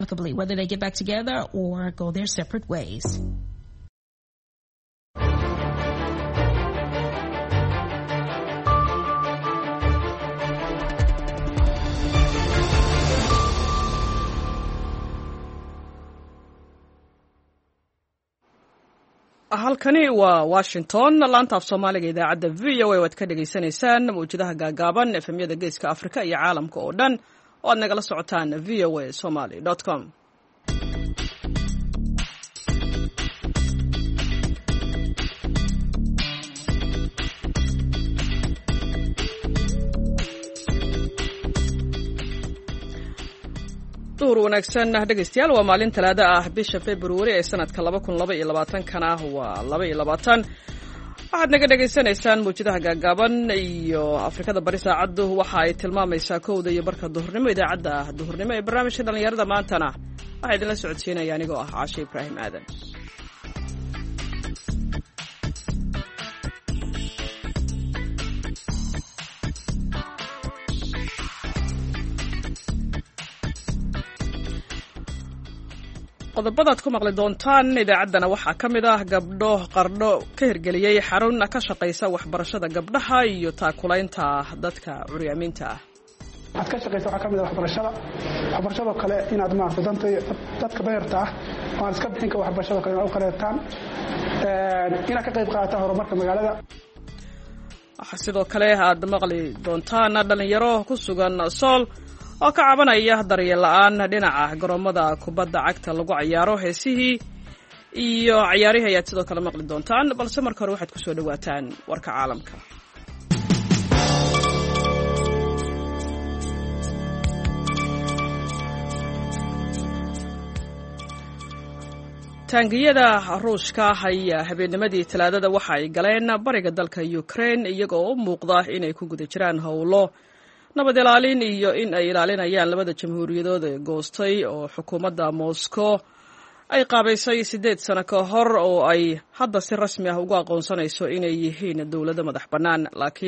amicably, whether they get back together or go their separate ways. halkani waa Washington laanta af Soomaaliga idaacadda VOA waad ka dhageysanaysaan mawjadaha gaagaaban efemyada geeska Afrika iyo caalamka oo dhan oo aad nagala socotaan voasomali.com. duur wanaagsan dhageystayaal waa maalin talaado ah bisha February ee sanadka 2022 kana waa 22 waxaad naga dhageysanaysaan mawjadaha gaagaaban iyo Afrikada bari saacadu waxa ay tilmaamaysaa 1:00 iyo barka duhurnimo idaacadda duhurnimo ee barnaamijka dhalinyarada maantana waxa idin la socodsiinaya anigoo ah Caashe Ibrahim Aadan. qodobada aad ku maqli doontaan idaacaddana waxaa ka mid ah gabdho qardho ka hirgeliyay xarun ka shaqaysa waxbarashada gabdhaha iyo taakulaynta dadka curyaaminta ah. aad ka shaqaysa waxaa ka mid ah waxbarashada kale inaad maartay dadka beerta ah oo aan iska bixin ka waxbarashada kale oo kaleetaan inaad ka qayb qaadato horumarka magaalada. waxaa sidoo kale aad maqli doontaan dhalinyaro ku sugan Sool oo ka cabanaya daryeel la'aan dhinaca garoomada kubadda cagta lagu ciyaaro heesihii iyo ciyaarihi ayaad sidoo kale maqli doontaan balse marka hore waxaad ku soo dhawaataan warka caalamka. taangiyada Ruushka ayaa habeennimadii Talaadada waxa ay galeen bariga dalka Ukraine iyagoo u muuqda inay ku guda jiraan howlo nabad ilaalin iyo in ay ilaalinayaan labada jamhuuriyadood ee goostay oo xukuumadda Moscow ay qaabaysay 8 sano ka hor oo ay hadda si rasmi ah ugu aqoonsanayso inay yihiin dawlado madax bannaan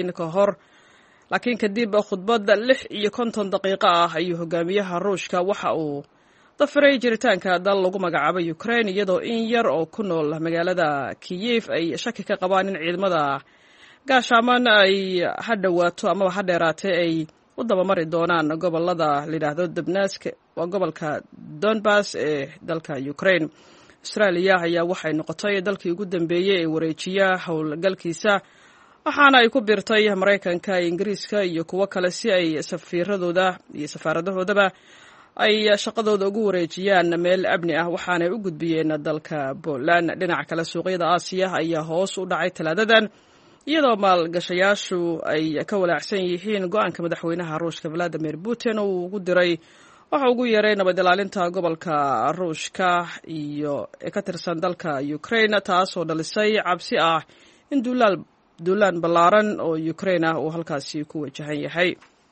laakiin kadib khudbad 56 daqiiqo ah ayuu hogaamiyaha Ruushka waxa uu dafiray jiritaanka dal lagu magacaabay Ukraine iyadoo in yar oo ku nool magaalada Kyiv ay shaki ka qabaan in ciidamada gaashaman ay hadhawaato ama hadheeraatay ay u dabamari doonaan gobolada la yiraahdo Donetsk waa gobolka Donbas ee dalka Ukraine. Australia ayaa waxay noqotay dalkii ugu dambeeyay ee wareejiya howlgalkiisa waxaana ay ku biirtay Mareykanka, Ingiriiska iyo kuwo kale si ay safiiradooda iyo safaaradahoodaba ay shaqadooda ugu wareejiyaan meel amni ah waxaana ay u gudbiyeen dalka Poland. dhinaca kale suuqyada Aasiya ayaa hoos u dhacay Talaadadan iyadoo maalgashayaashu ay ka walaacsan yihiin go'aanka madaxweynaha Ruushka Vladimir Putin uu ugu diray waxa ugu yeeray nabad ilaalinta gobolka Ruushka iyo ka tirsan dalka Ukraine taasoo dhalisay cabsi ah in duulaan ballaaran oo Ukraine uu halkaasi ku wajahan yahay.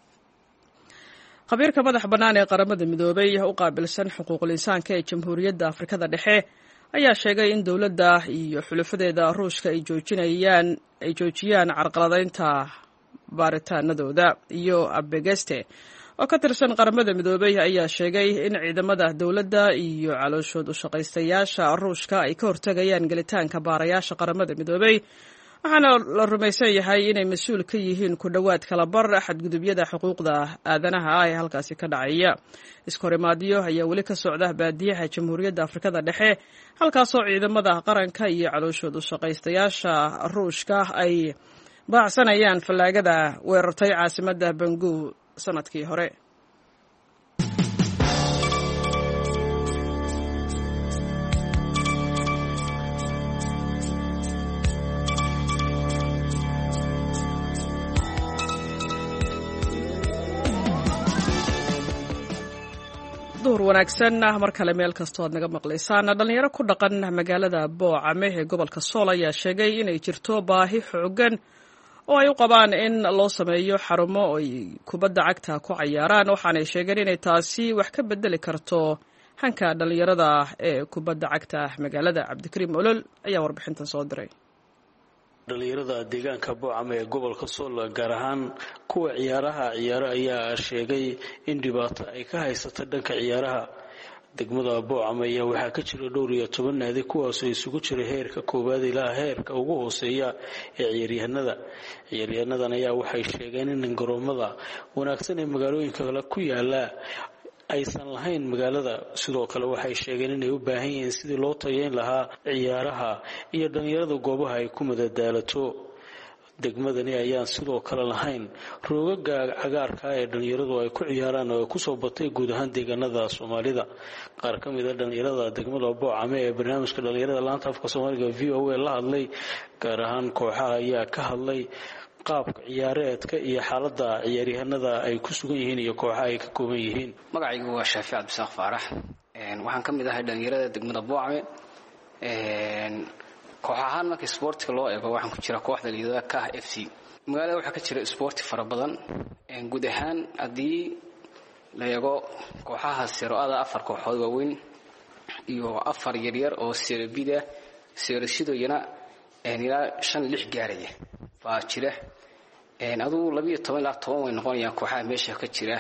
khabiirka madax bannaan ee qaramada midoobay u qaabilsan xuquuqul insaanka ee Jamhuuriyadda Afrikada Dhexe ayaa sheegay in dawladda iyo xulufadeeda Ruushka ay joojiyaan carqaladaynta baaritaanadooda. iyo Abegeste oo ka tirsan qaramada midoobay ayaa sheegay in ciidamada dawladda iyo calooshood u shaqaystayaasha Ruushka ay ka hortagayaan gelitaanka baarayaasha qaramada midoobay waxaana la rumaysan yahay inay mas'uul ka yihiin ku dhawaad kala bar xadgudubyada xuquuqda aadanaha ee halkaasi ka dhacaya. iskorimaadyo ayaa weli ka socda baadiyaha Jamhuuriyadda Afrikada Dhexe halkaasoo ciidamada qaranka iyo calooshood u shaqaystayaasha Ruushka ay baacsanayaan fallaagada weerartay caasimadda Bangu sanadkii hore. duhur wanaagsan mar kale meel kastoo aad naga maqlaysaan. dhalinyaro ku dhaqan magaalada Boocame ee gobolka Sool ayaa sheegay inay jirto baahi xooggan oo ay u qabaan in loo sameeyo xarumo ay kubadda cagta ku ciyaaraan waxaanay sheegeen inay taasi wax ka bedeli karto hanka dhalinyarada ee kubadda cagta magaalada. Cabdikariim Olol ayaa warbixintan soo diray. dhalinyarada deegaanka Boocame ee gobolka Sool gaar ahaan kuwa ciyaaro ayaa sheegay in dhibaato ay ka haysato dhanka ciyaaraha degmada Boocame ayaa waxaa ka jira dhowr iyo 10 naadi kuwaas oo isugu jira heerka koowaad ilaa heerka ugu hooseeya ee ciyaaryahannadan ayaa waxay sheegeen in garoomada wanaagsan ee magaalooyinka kale ku yaala aysan lahayn magaalada sidoo kale waxay sheegeen inay u baahan yihiin sidii loo tayeyn lahaa ciyaaraha iyo dhalinyarada goobaha ay ku madadaalato degmadani ayaan sidoo kale lahayn roogaga cagaarka ee dhalinyaradu ay ku ciyaaraan oo ku soo batay guud ahaan deegaanada Soomaalida qaar ka mid ah dhalinyarada degmada Boocame ee barnaamijka dhalinyarada laanta afka Soomaaliga VOA la hadlay gaar ahaan kooxaha ayaa ka hadlay qaabka ciyaareedka iyo xaaladda ciyaaryahanada ay ku sugan yihiin iyo kooxaha ay ka kooban yihiin magacaygu waa Shaafic Abdisaaq Faarax waxaan ka mid ahay dhalinyarada degmada Boocame kooxahan markii sportka loo eego waxaan ku jira kooxda liidada ka FC magaalada waxa ka jira sport fara badan guud ahaan hadii la eego kooxaha Seero-ada 4 kooxood waaweyn iyo 4 yaryar oo Seero-bida Seero-sidooyana ilaa 5-6 gaaraya baa jira aduu 12 ilaa 10 way noqonayaan kooxaha meesha ka jira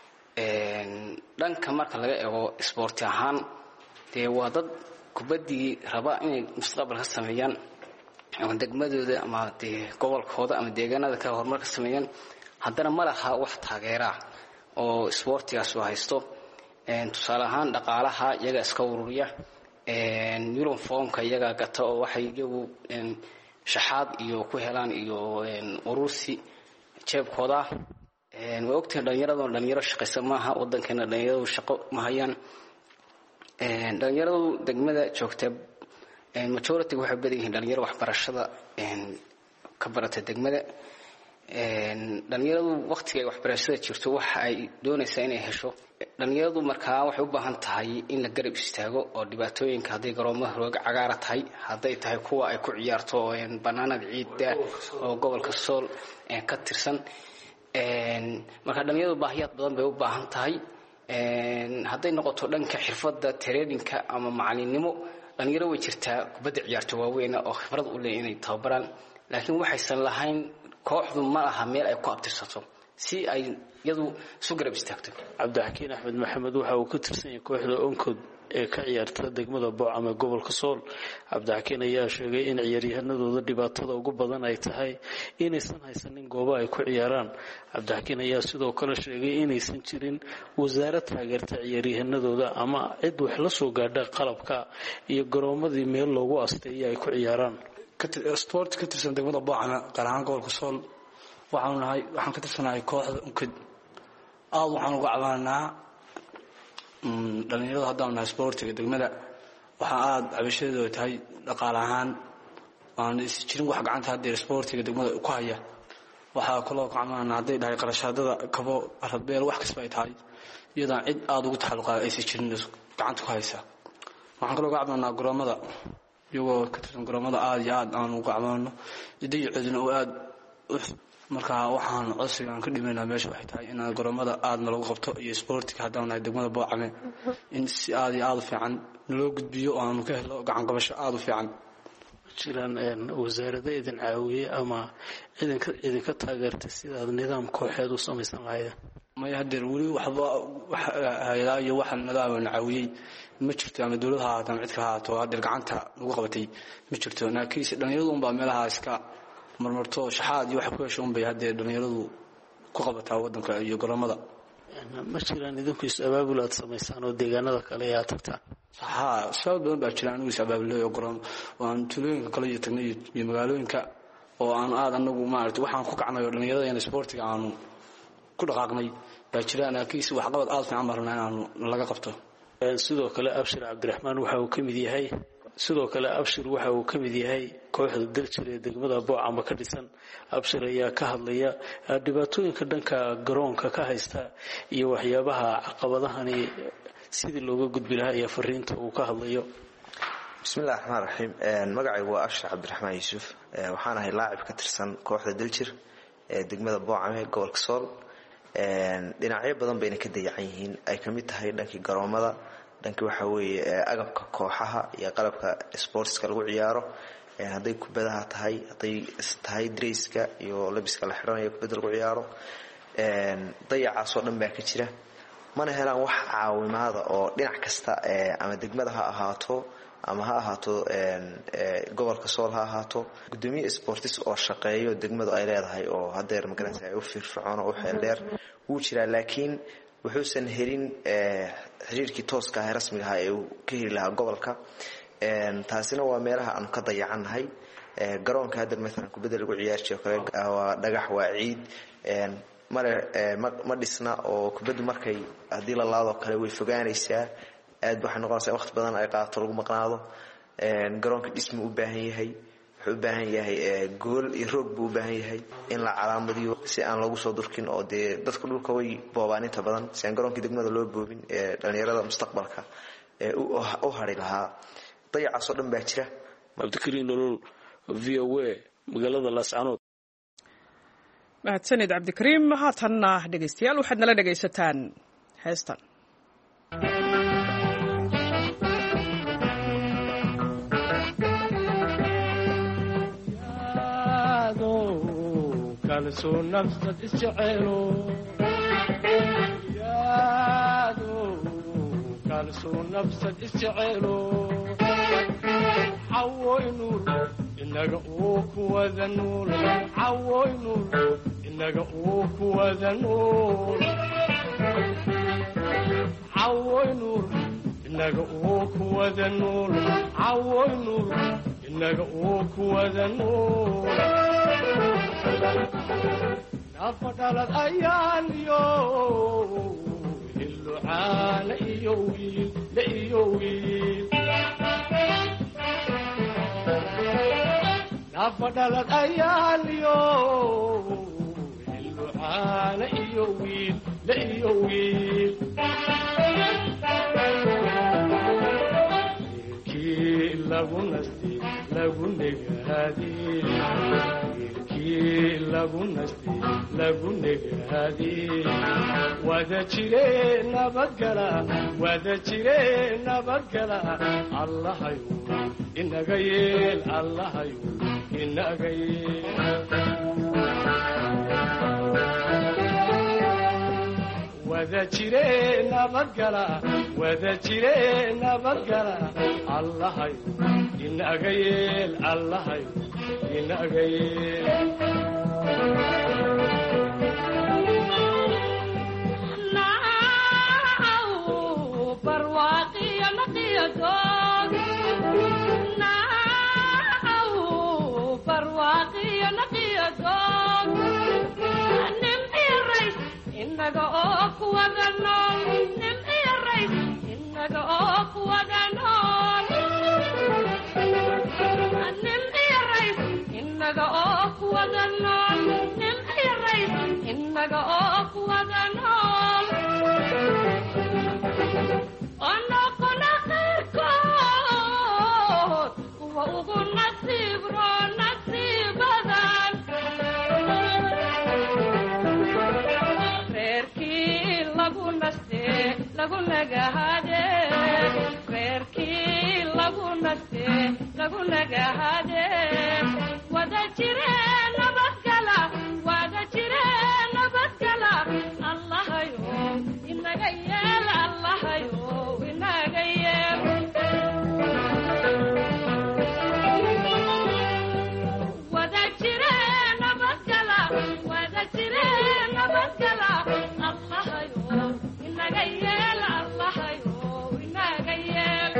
dhanka marka laga eego sport ahaan waa dad kubadii raba inay mustaqbalka sameeyaan ama degmadooda ama gobolkooda ama deegaanada ka horumar ka sameeyaan haddana ma laha wax taageera oo sportigaas oo haysto tusaale ahaan dhaqaalaha iyaga iska ururiya uniformka iyaga gata oo waxay iyagu shaxaad iyo ku helaan iyo urursi jeebkooda way ogtahay dhalinyaro shaqaysa maaha wadankeena dhalinyaradu shaqo ma hayaan dhalinyaradu degmada joogta majority waxay badan yihiin dhalinyaro waxbarashada ka barata degmada dhalinyaradu waqtiga ay waxbarashada jirto waxa ay doonaysaa inay hesho dhalinyaradu markaa waxay u baahan tahay in la garab istaago oo dhibaatooyinka haday garoomaha roog cagaar tahay haday tahay kuwa ay ku ciyaarto banaanada ciidda oo gobolka Sool ka tirsan marka dhalinyaradu baahiyaad badan bay u baahan tahay haday noqoto dhanka xirfadda training-ka ama macalinimo dhalinyaro way jirtaa kubadda ciyaarto waaweyn oo khibrad u leeyahay inay tababaraan laakiin waxaysan lahayn kooxdu ma aha meel ay ku abtirsato si ay iyadu soo garab istaagto Cabdixakiin Axmed Maxamed waxa uu ka tirsan yahay kooxda Onkod ee ka ciyaarta degmada Boocame gobolka Sool Cabdixakiin ayaa sheegay in ciyaaryahanadooda dhibaatada ugu badan ay tahay inaysan haysanin goobo ay ku ciyaaraan Cabdixakiin ayaa sidoo kale sheegay inaysan jirin wasaaradda taageerta ciyaaryahanadooda ama cid wax la soo gaadha qalabka iyo garoomadii meel loogu asteeyay ay ku ciyaaraan sport ka tirsan degmada Boocame gaar ahaan gobolka Sool waxaan ka tirsanahay kooxda Onkod waxaan uga cabanaa dhalinyarada haddaan nahay sportiga degmada waxa aad cabashadeedu tahay dhaqaale ahaan aan is jirin wax gacanta hadda sportiga degmada ku haya waxa kaloo ka cabanaa haday dhahay qarashadada kabo radbeel wax kasba ay tahay iyadaan cid aad ugu taxalluqaa ay is jirin gacanta ku haysa waxaan kaloo ka cabanaa garoomada iyagoo ka tirsan garoomada aad iyo aad aan uga cabano idii cidina oo aad marka waxaan codsigan ka dhimaynaa meesha waxay tahay in garoomada aadna lagu qabto iyo sportiga haddaan nahay degmada Boocame in si aad iyo aad u fiican loo gudbiyo oo aanu ka helo gacan qabasho aad u fiican jiraan wasaaradda idin caawiye ama idinka taageertay sida nidaam kooxeed u samaysan lahayd ma yahadeer wali waxba hay'adaha iyo waxa nidaam caawiyay ma jirto ama dawladda ha ahaato cid ka ahaato hadda gacanta lagu qabatay ma jirto laakiin dhalinyaradu baa meelaha iska marmarto shaxaad iyo wax ku heshoon bay hadee dhalinyaradu ku qabataa wadanka iyo garoomada ma jiraan idinku is abaabulaad samaysaan oo deegaanada kale ayaa tagtaan sabab badan baa jira anigu is abaabulay oo garoon waan tulooyinka kale iyo tagnay iyo magaalooyinka oo aan aad anagu maartay waxaan ku kacnay dhalinyarada in sportiga aanu ku dhaqaaqnay baa jira laakiin wax qabad aad fiican marnaa aanu laga qabto sidoo kale Abshir Cabdiraxmaan waxa uu ka mid yahay kooxda Daljir ee degmada Boocame ka dhisan Abshir ayaa ka hadlaya dhibaatooyinka dhanka garoonka ka haysta iyo waxyaabaha caqabadahani sidii looga gudbi lahaa iyo fariinta uu ka hadlayo Bismillahir Rahmanir Rahiim magacaygu waa Abshir Cabdiraxmaan Yuusuf waxaan ahay laacib ka tirsan kooxda Daljir ee degmada Boocame gobolka Sool dhinacyo badan bayna ka dayacan yihiin ay ka mid tahay dhankii garoomada dhankii waxa weeye agabka kooxaha iyo qalabka sportska lagu ciyaaro haday kubadaha tahay haday tahay dresska iyo labiska la xiranayo kubada lagu ciyaaro dayacaas oo dhan baa ka jira mana helaan wax caawimaada oo dhinac kasta ama degmada ha ahaato ama ha ahaato gobolka Sool ha ahaato gudoomiye sportis oo shaqeeyo degmadu ay leedahay oo hadeer magaranaysa ay u firfircoon oo xeel dheer uu jira laakiin wuxuusan helin xiriirkii tooska ah rasmiga ah ee uu ka heli lahaa gobolka taasina waa meelaha aan ka dayacanahay garoonka hadeer mesela kubadda lagu ciyaarciyo kale waa dhagax waa ciid ma dhisna oo kubaddu markay hadii la laado kale way fogaanaysaa aad waxay noqonaysaa waqti badan ay qaato lagu maqnaado garoonka dhismo u baahan yahay wuxuu u baahan yahay gool iyo roog buu u baahan yahay in la calaamadiyo si aan loogu soo durkin oo dadka dhulka way boobaan inta badan si aan garoonkii degmada loo boobin dhalinyarada mustaqbalka u hari lahaa dayacaas oo dhan baa jira. Cabdikariin Nolol VOA magaalada Laascaanood. mahadsanid Cabdikariim. haatanna dhegaystayaal waxaad nala dhegaysataan heestan. kalsoo nafsad isjecelo yaado kalsoo nafsad isjecelo cawoy nuur inaga uu ku wada nuul cawoy nuur inaga uu ku wada nuul cawoy nuur inaga uu ku wada nuul cawoy nuur inaga uu ku wada nuul nafadhalad ayaan yo hillo caana iyo wiil la iyo wiil nafadhalad ayaan yo hillo caana iyo wiil la iyo wiil wiilkii lagu nasti lagu negaadii lagu nasti lagu negaadii wada jire nabadgala allahayu inaga yeel allahayu inaga yeel wada jire nabadgala allahayu inaga yeel allahayu inaga yeel inaga oo ku wada nool nimciyo rays inaga oo ku wada nool nimciyo rays inaga oo ku wada nool nimciyo rays inaga oo ku wada nool onoqona qayrkood kuwa ugu nasiib roon nasiibadan lagu nagahade reerkii lagu naste lagu nagahade wada jire nabadgala allahayo inaga yeel allahayo inaga yeel wada jire nabadgala allahayo inaga yeel allahayo inaga yeel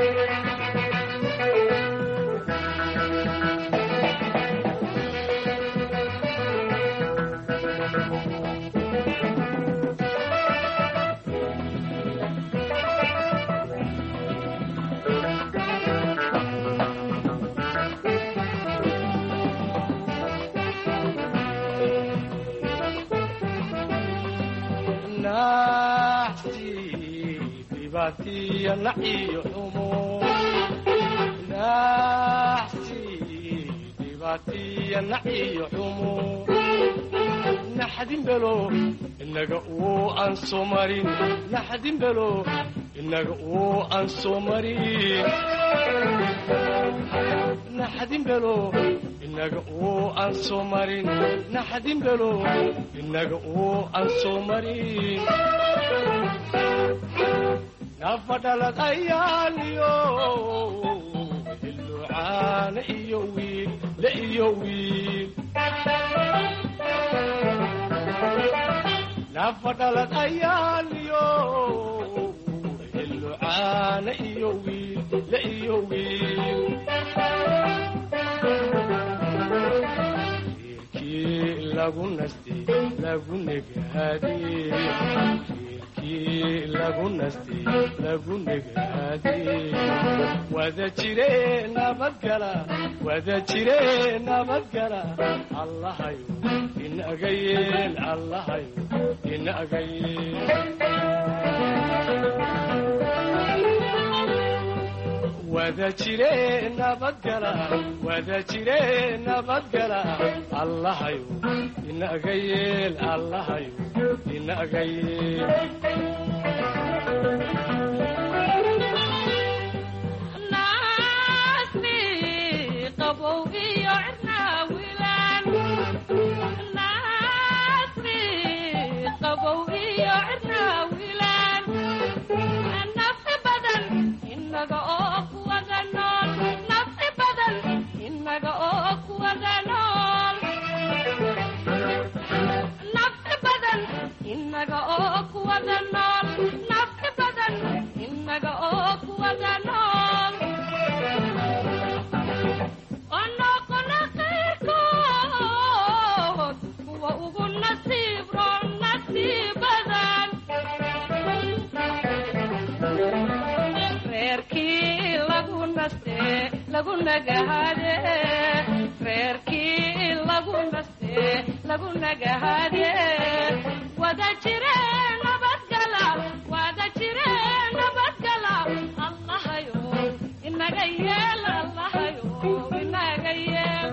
batiya naciyo xumo naxsi batiya naciyo xumo naxdin belo inaga uu aan soo marin naxdin belo inaga uu aan soo marin naxdin belo inaga uu aan soo marin naxdin belo inaga uu aan soo marin nafadhalad ayaaliyo hillucaana iyo wiil la iyo wiil nafadhalad ayaaliyo hillucaana iyo wiil la iyo wiil reerkii lagu nastay lagu negaadiyey lagu nastay lagu negaadiyey wada jire nabadgala wada jire nabadgala allahayo inaga yeel allahayo inaga yeel wada jire nabadgala wada jire nabadgala allahayo inaga yeel allahayo inaga yeel naasni qabow iyo cirnaawilaan naasni qabow iyo cirnaawilaan nafsi badan inaga oo kuwada nool nafsi badan inaga oo kuwada nool nafsi badan inaga oo kuwada nool nafsi badan inaga oo kuwada nool onoqona qayrkood kuwa ugu nasiib roon nasiibadan reerkii lagu naste lagu nagahade reerkii lagu naste lagu nagahade wada jire nabadgala wada jire nabadgala allahayo inaga yeel allahayo inaga yeel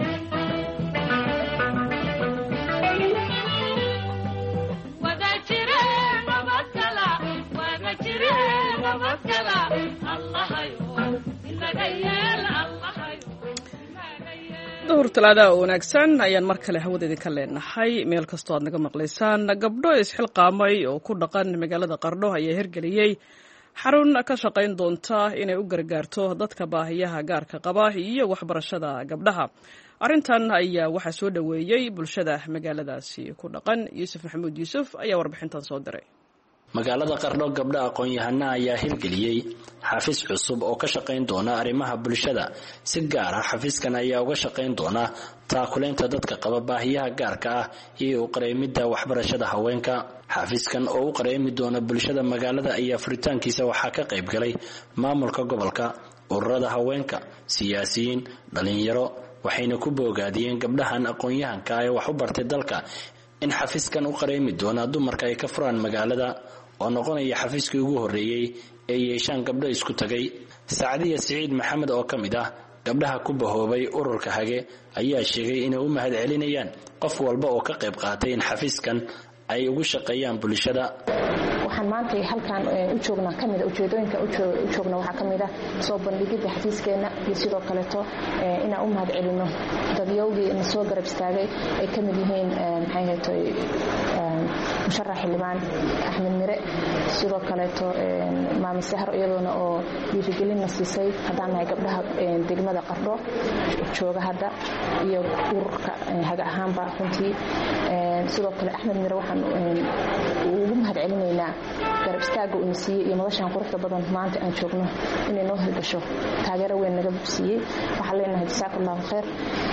wada jire nabadgala wada jire nabadgala allahayo inaga yeel allahayo duhur talaada oo wanaagsan ayaan mar kale hawadeedii ka leenahay meel kastoo aad naga maqlaysaan gabdho isxilqaamay oo ku dhaqan magaalada Qardho ayaa hirgeliyey xarun ka shaqayn doonta inay u gargaarto dadka baahiyaha gaarka qaba iyo waxbarashada gabdhaha arrintan ayaa waxaa soo dhaweeyey bulshada magaaladaasi ku dhaqan Yuusuf Maxamuud Yuusuf ayaa warbixintan soo diray magaalada Qardho gabdha aqoon-yahana ayaa hirgeliyey xafiis cusub oo ka shaqayn doona arrimaha bulshada si gaar ah xafiiskan ayaa uga shaqayn doona taakuleynta dadka qaba baahiyaha gaarka ah iyo u qareemida waxbarashada haweenka xafiiskan oo u qareemi doona bulshada magaalada ayaa furitaankiisa waxaa ka qayb galay maamulka gobolka ururada haweenka siyaasiyiin dhalinyaro waxayna ku boogaadiyeen gabdhahan aqoon-yahanka ee wax u bartay dalka in xafiiskan u qareemi doona dumarka ay ka furaan magaalada oo noqonaya xafiiskii ugu horeeyay ee yeeshaan gabdho isku tagay Saacadiya Saciid Maxamed oo kamid ah gabdhaha ku bahoobay ururka Hage ayaa sheegay inay u mahad celinayaan qof walba oo ka qayb qaatay in xafiiskan ay ugu shaqeeyaan bulshada waxaan maanta halkan u joognaa kamid ujeedooyinka u joogna waxa kamid ah soo bandhigida xafiiskeena iyo sidoo kale inaan u mahad celino dadyoogii in soo garab istaagay ay kamid yihiin maxay heetay musharax xildhibaan Axmed Mire sidoo kale maami Sahar iyaduna oo dhiirigelin siisay hadaan ay gabdhaha degmada Qardho jooga hadda iyo ururka Hage ahaanba runtii sidoo kale Axmed Mire waxaan ugu mahad celinaynaa garab istaaga uu siiyay iyo noloshan quruxda badan maanta aan joogno inay noo hirgasho taageero weyn naga siiyay waxaan leenahay jazakallahu khayr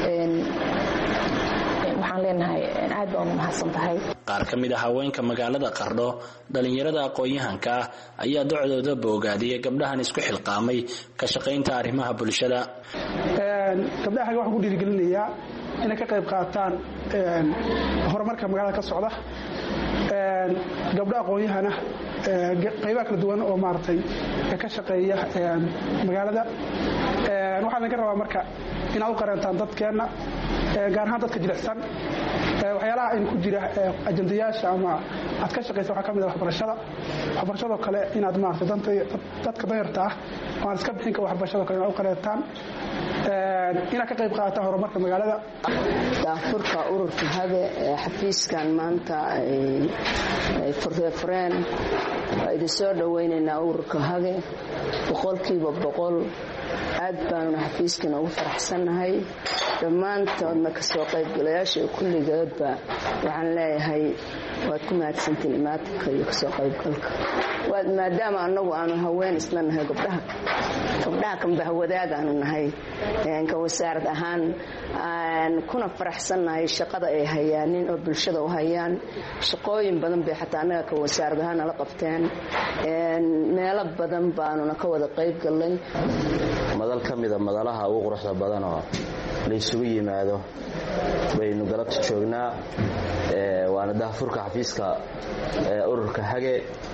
waxaan leenahay aad baan u mahadsantahay qaar ka mid ah haweenka magaalada Qardho dhalinyarada aqoon-yahanka ayaa docdooda boogaadiyay gabdhahan isku xilqaamay ka shaqaynta arrimaha bulshada gabdhaha waxaan ku dhiirigelinayaa inay ka qayb qaataan horumarka magaalada ka socda gabdha aqoon-yahana qaybaha kala duwan oo maartay ka shaqeeya magaalada waxaan laga rabaa marka inaad u qarantaan dadkeena gaar ahaan dadka jilicsan waxyaalaha in ku jira ajandayaasha ama aad ka shaqeyso waxa kamid ah waxbarashada kale inaad maartay dadka dayarta ah oo iska bixinka waxbarashada kale inaad u qarantaan inaad ka qayb qaadataan horumarka magaalada daafurka ururka Hage xafiiskan maanta ay fureen ay idin soo dhawaynaynaa ururka hage boqolkiiba boqol aad baanuna xafiiskiina ugu faraxsannahay dhammaantoodna kasoo qaybgalayaasha iyo kulligoodba waxaan leeyahay waad ku mahadsantiin imaatinka iyo kasoo qaybgalka maadaama annagu aanu haween isla nahay gabdhaha kanbaha wadaag aanu nahay ka wasaarad ahaan kuna faraxsannahay shaqada ay hayaanin oo bulshada u hayaan shaqooyin badan bay xataa annaga ka wasaarad ahaan nala qabteen meelo badan baanuna ka wada qayb gallay madal ka mida madalaha ugu quruxda badan oo la isugu yimaado baynu galabta joognaa waana daahfurka xafiiska ururka hage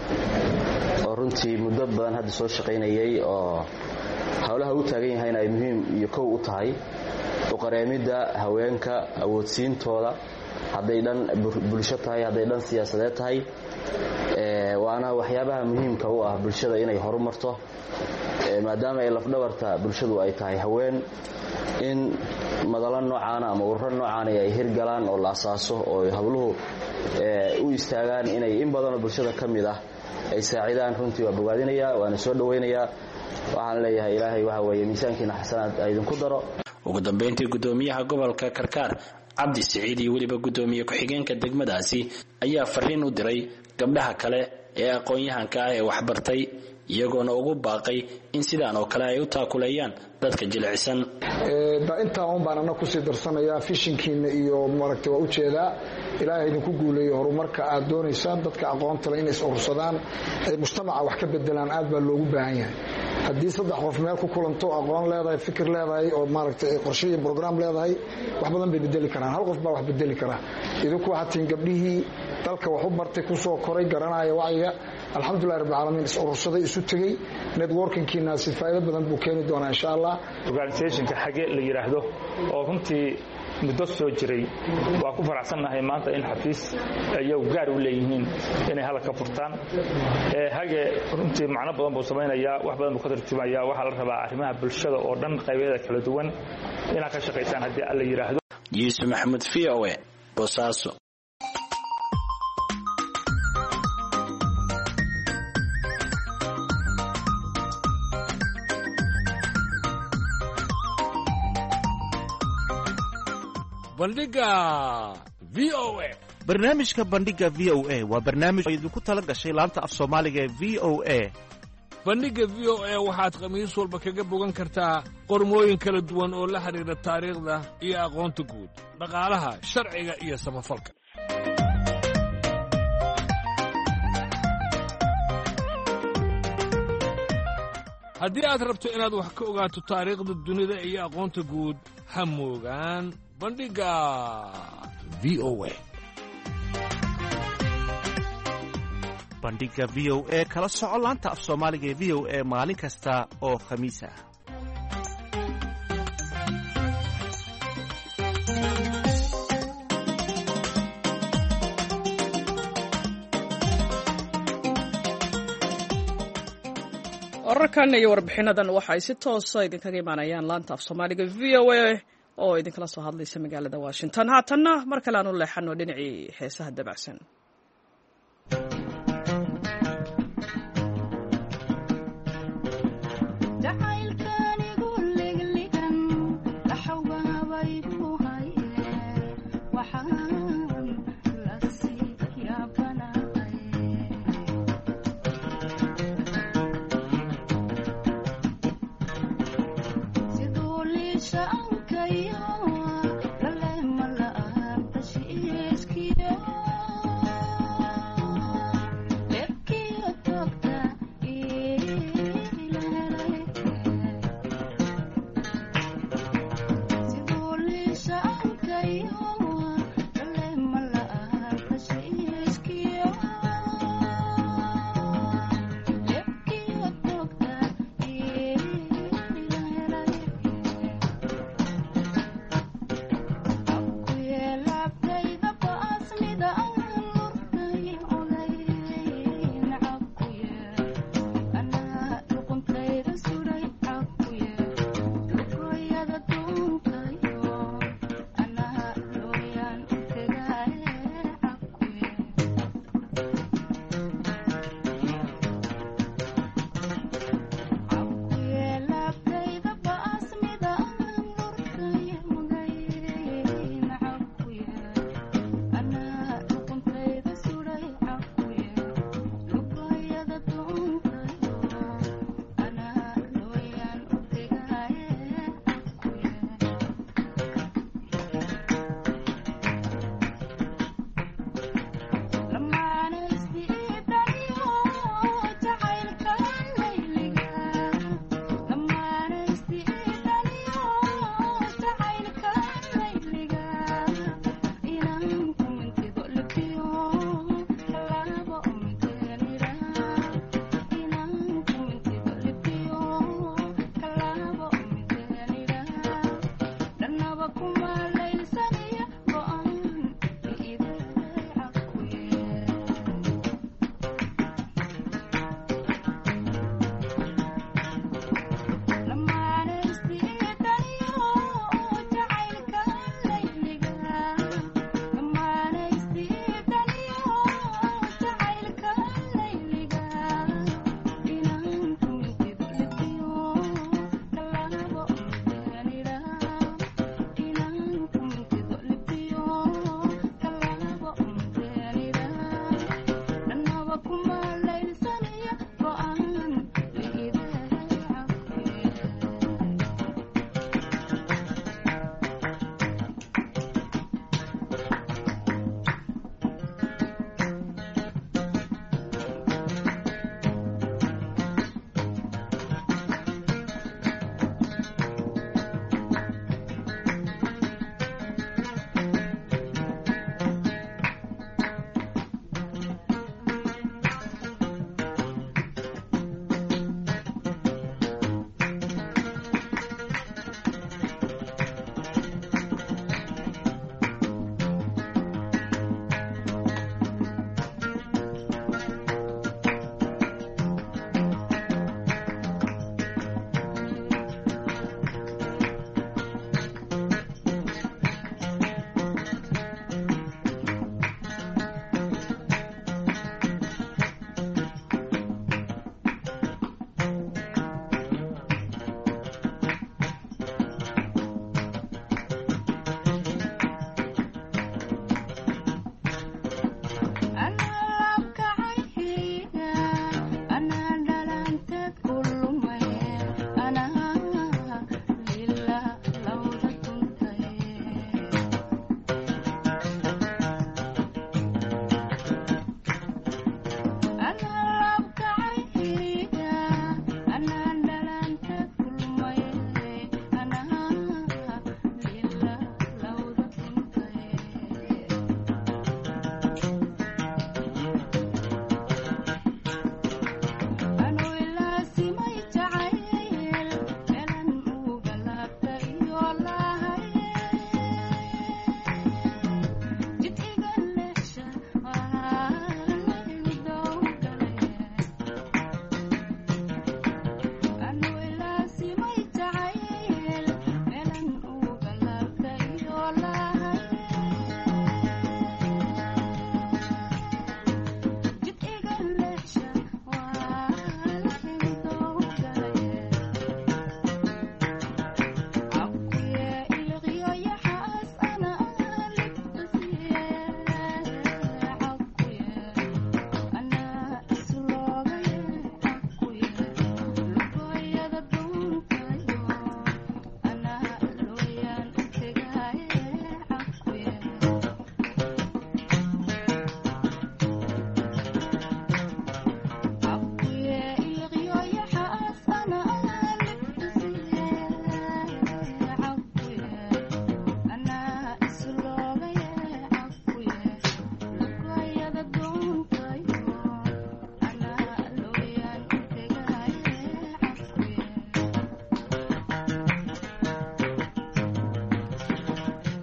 oo runtii muddo badan hadda soo shaqaynayay oo howlaha u taagan yahayna ay muhiim iyo kow u tahay uqareemidda haweenka awoodsiintooda hadday dhan bulsho tahay hadday dhan siyaasadeed tahay waana waxyaabaha muhiimka u ah bulshada inay horumarto maadaama ay lafdhabarta bulshadu ay tahay haween in madalo noocaana ama ururo noocaana ay hirgalaan oo la asaaso oo habluhu u istaagaan inay in badanoo bulshada ka mid ah ay saacidaan runtii waa bogaadinayaa waana soo dhawaynayaa waxaan leeyahay ilaahay waxa weeye miisaankiina xasanaad idinku daro ugu dambeyntii gudoomiyaha gobolka Karkaar Cabdi Saciid iyo waliba gudoomiye ku-xigeenka degmadaasi ayaa fariin u diray gabdhaha kale ee aqoon-yahanka ah ee waxbartay iyagoona ugu baaqay in sidaan oo kale ay u taakuleeyaan dadka jilicsan intaa un baan anna kusii darsanayaa fishinkiina iyo maaragtay waa ujeedaa ilaahay idinku guuleeyo horumarka aad doonaysaan dadka aqoonta leh inay is urursadaan ay mujtamaca wax ka bedelaan aad baa loogu baahan yahay haddii saddex qof meel ku kulanto aqoon leedahay fikir leedahay oo maaragtay qorshe iyo program leedahay wax badan bay bedeli karaan hal qof baa wax bedeli kara idinku waxaad tihiin gabdhihii dalka wax u bartay kusoo koray garanaya wacyiga alxamdulillahi rabbil caalamiin is urursaday isu tegey networkingkiina si faa'iido badan buu keeni doonaa insha allah organizationka xage la yiraahdo oo runtii muddo soo jiray waa ku faraxsannahay maanta in xafiis ayagu gaar u leeyihiin inay halka ka furtaan hage runtii macno badan buu samaynayaa wax badan buu ka tarjumayaa waxaa la rabaa arrimaha bulshada oo dhan qaybeeda kala duwan inaad ka shaqaysaan haddii alla yiraahdo Yuusuf Maxamed VOA Boosaaso barnaamijka bandhiga v o a waa barnaamij oo idinku tala gashay laanta af soomaaliga ee v o a bandhiga v o a waxaad khamiis walba kaga bogan kartaa qormooyin kala duwan oo la xidhiidha taariikhda iyo aqoonta guud dhaqaalaha sharciga iyo samafalka haddii aad rabto inaad wax ka ogaato taariikhda dunida iyo aqoonta guud ha moogaan bandhiga v o a bandhiga v o a kala soco laanta af soomaaliga ee v o a maalin kasta oo khamiis ah wararkan iyo warbixinadan waxa ay si toosa idinkaga imaanayaan laanta af soomaaliga v o a oo idinkala soo hadlaysa magaalada Washington haatanna mar kale aanu leexano dhinacii heesaha dabacsan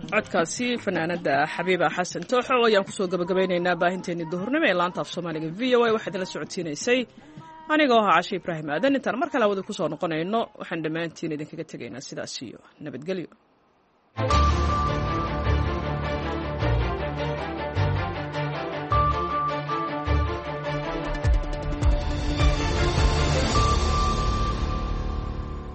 codkaasi fanaanada xabiiba xasan tooxo ayaan kusoo gabagabaynaynaa baahinteennii duhurnimo ee laanta af soomaaliga v o a waxaa idinla socodsiinaysay anigoo ahaa cashe ibraahim aadan intaan mar kale hawada kusoo noqonayno waxaan dhammaantiin idinkaga tegaynaa sidaas iyo nabadgelyo